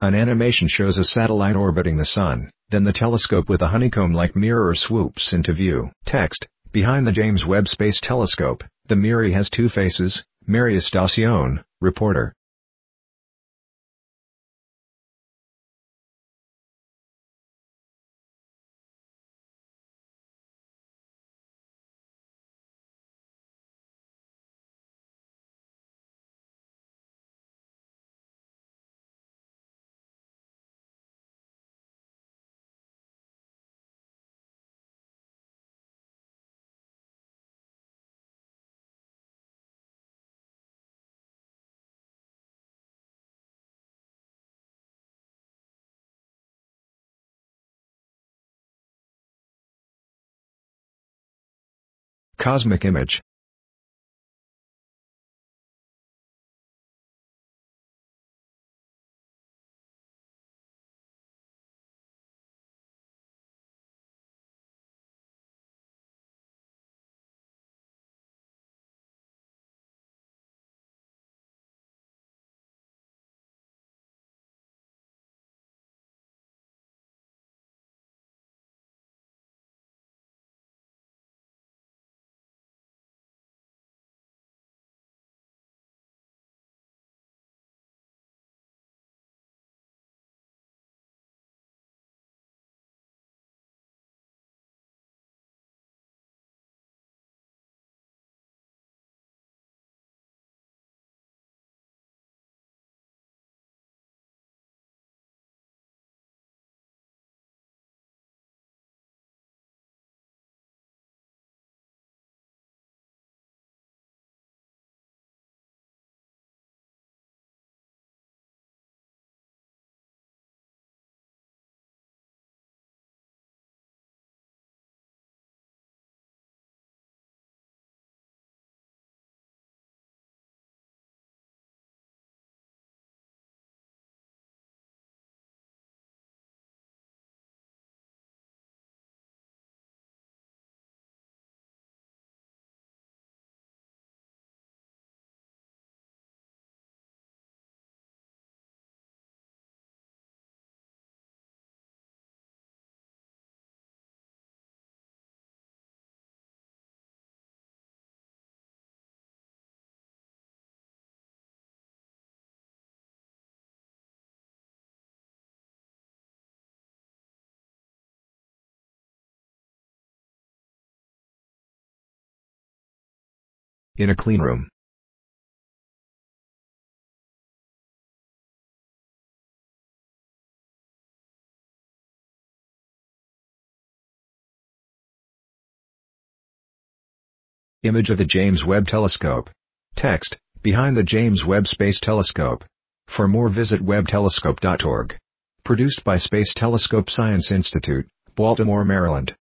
An animation shows a satellite orbiting the Sun, then the telescope with a honeycomb-like mirror swoops into view. Text: behind the James Webb Space Telescope, the Miri has two faces. Mary Estacion, reporter. Cosmic image. In a clean room. Image of the James Webb Telescope. Text: behind the James Webb Space Telescope. For more, visit webbtelescope.org. Produced by Space Telescope Science Institute, Baltimore, Maryland.